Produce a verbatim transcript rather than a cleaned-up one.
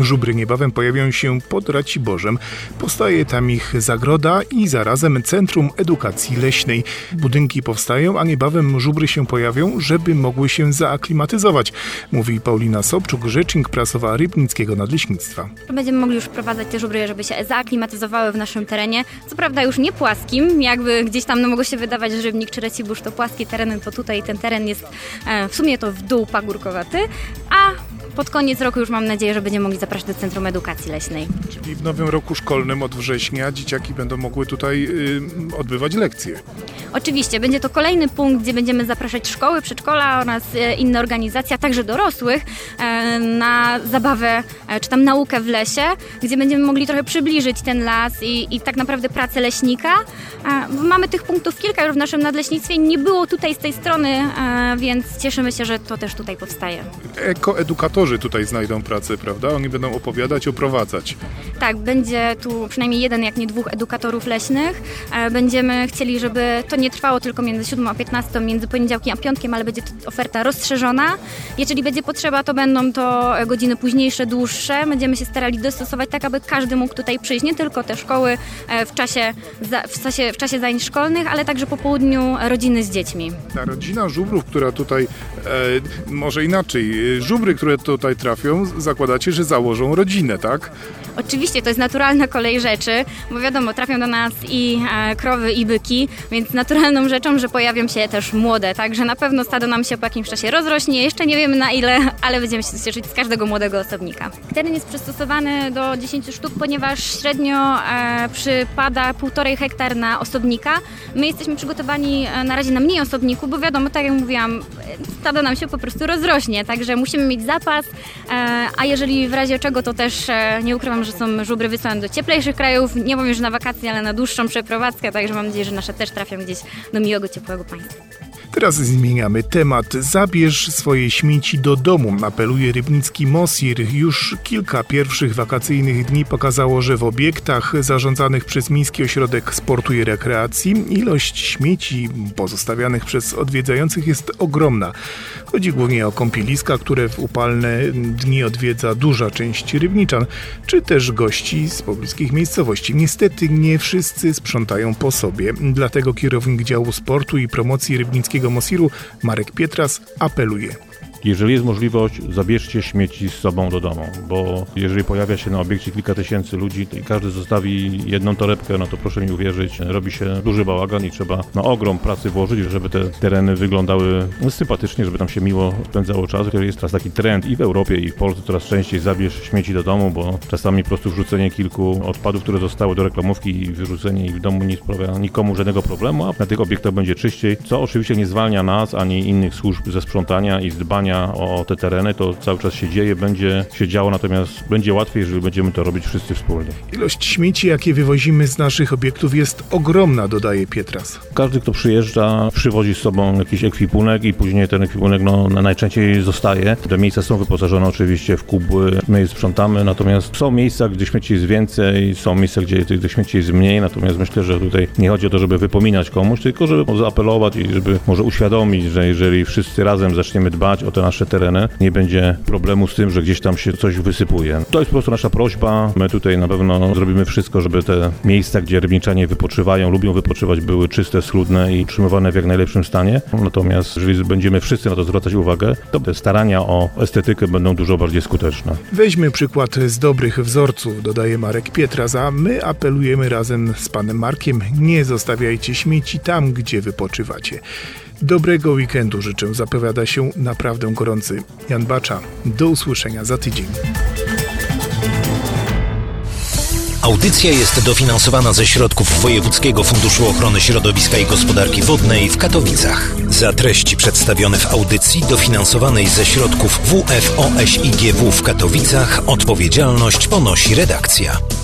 Żubry niebawem pojawią się pod Raciborzem. Powstaje tam ich zagroda i zarazem Centrum Edukacji Leśnej. Budynki powstają, a niebawem żubry się pojawią, żeby mogły się zaaklimatyzować, mówi Paulina Sobczuk, rzecznik prasowa Rybnickiego Nadleśnictwa. Będziemy mogli już wprowadzać te żubry, żeby się zaaklimatyzowały w naszym terenie. Co prawda już nie płaskim, jakby gdzieś tam no, mogło się wydawać, że Rybnik czy Racibórz to płaskie tereny, to tutaj ten teren jest e, w sumie to w dół pagórkowaty, a pod koniec roku już mam nadzieję, że będziemy mogli zapraszać do Centrum Edukacji Leśnej. Czyli w nowym roku szkolnym od września dzieciaki będą mogły tutaj y, odbywać lekcje. Oczywiście, będzie to kolejny punkt, gdzie będziemy zapraszać szkoły, przedszkola oraz e, inne organizacje, a także dorosłych e, na zabawę e, czy tam naukę w lesie, gdzie będziemy mogli trochę przybliżyć ten las i, i tak naprawdę pracę leśnika. E, mamy tych punktów kilka już w naszym nadleśnictwie, nie było tutaj z tej strony, e, więc cieszymy się, że to też tutaj powstaje. Ekoedukatorzy tutaj znajdą pracę, prawda? Oni będą opowiadać, oprowadzać. Tak, będzie tu przynajmniej jeden, jak nie dwóch edukatorów leśnych. E, będziemy chcieli, żeby to nie trwało tylko między siódmą a piętnastą, między poniedziałkiem a piątkiem, ale będzie to oferta rozszerzona. Jeżeli będzie potrzeba, to będą to godziny późniejsze, dłuższe. Będziemy się starali dostosować tak, aby każdy mógł tutaj przyjść, nie tylko te szkoły w czasie, w czasie, w czasie zajęć szkolnych, ale także po południu rodziny z dziećmi. Ta rodzina żubrów, która tutaj, e, może inaczej, żubry, które tutaj trafią, zakładacie, że założą rodzinę, tak? Oczywiście, to jest naturalna kolej rzeczy, bo wiadomo, trafią do nas i e, krowy, i byki, więc naturalną rzeczą, że pojawią się też młode, także na pewno stado nam się po jakimś czasie rozrośnie, jeszcze nie wiemy na ile, ale będziemy się cieszyć z każdego młodego osobnika. Teren jest przystosowany do dziesięciu sztuk, ponieważ średnio e, przypada półtorej hektar na osobnika. My jesteśmy przygotowani e, na razie na mniej osobników, bo wiadomo, tak jak mówiłam, stado nam się po prostu rozrośnie, także musimy mieć zapas, e, a jeżeli w razie czego, to też e, nie ukrywam, że są żubry wysłane do cieplejszych krajów, nie powiem, że na wakacje, ale na dłuższą przeprowadzkę, także mam nadzieję, że nasze też trafią gdzieś do miłego, ciepłego państwa. Teraz zmieniamy temat. Zabierz swoje śmieci do domu, apeluje rybnicki Mosir. Już kilka pierwszych wakacyjnych dni pokazało, że w obiektach zarządzanych przez Miejski Ośrodek Sportu i Rekreacji ilość śmieci pozostawianych przez odwiedzających jest ogromna. Chodzi głównie o kąpieliska, które w upalne dni odwiedza duża część rybniczan, czy też gości z pobliskich miejscowości. Niestety nie wszyscy sprzątają po sobie, dlatego kierownik działu sportu i promocji rybnickiego Mosiru Marek Pietras apeluje. Jeżeli jest możliwość, zabierzcie śmieci z sobą do domu, bo jeżeli pojawia się na obiekcie kilka tysięcy ludzi i każdy zostawi jedną torebkę, no to proszę mi uwierzyć, robi się duży bałagan i trzeba no, ogrom pracy włożyć, żeby te tereny wyglądały no, sympatycznie, żeby tam się miło spędzało czas. Jest teraz taki trend i w Europie, i w Polsce coraz częściej zabierz śmieci do domu, bo czasami po prostu wrzucenie kilku odpadów, które zostały do reklamówki i wyrzucenie ich w domu nie sprawia nikomu żadnego problemu, a na tych obiektach będzie czyściej, co oczywiście nie zwalnia nas ani innych służb ze sprzątania i z dbania o te tereny, to cały czas się dzieje, będzie się działo, natomiast będzie łatwiej, jeżeli będziemy to robić wszyscy wspólnie. Ilość śmieci, jakie wywozimy z naszych obiektów, jest ogromna, dodaje Pietras. Każdy, kto przyjeżdża, przywozi z sobą jakiś ekwipunek i później ten ekwipunek no, najczęściej zostaje. Te miejsca są wyposażone oczywiście w kubły, my je sprzątamy, natomiast są miejsca, gdzie śmieci jest więcej, są miejsca, gdzie tych śmieci jest mniej, natomiast myślę, że tutaj nie chodzi o to, żeby wypominać komuś, tylko żeby zaapelować i żeby może uświadomić, że jeżeli wszyscy razem zaczniemy dbać o te nasze tereny, nie będzie problemu z tym, że gdzieś tam się coś wysypuje. To jest po prostu nasza prośba. My tutaj na pewno zrobimy wszystko, żeby te miejsca, gdzie rybniczanie wypoczywają, lubią wypoczywać, były czyste, schludne i utrzymywane w jak najlepszym stanie. Natomiast jeżeli będziemy wszyscy na to zwracać uwagę, to te starania o estetykę będą dużo bardziej skuteczne. Weźmy przykład z dobrych wzorców, dodaje Marek Pietras, a my apelujemy razem z panem Markiem, nie zostawiajcie śmieci tam, gdzie wypoczywacie. Dobrego weekendu życzę, zapowiada się naprawdę gorący Jan Bacza. Do usłyszenia za tydzień. Audycja jest dofinansowana ze środków Wojewódzkiego Funduszu Ochrony Środowiska i Gospodarki Wodnej w Katowicach. Za treści przedstawione w audycji dofinansowanej ze środków W F O S I G W w Katowicach odpowiedzialność ponosi redakcja.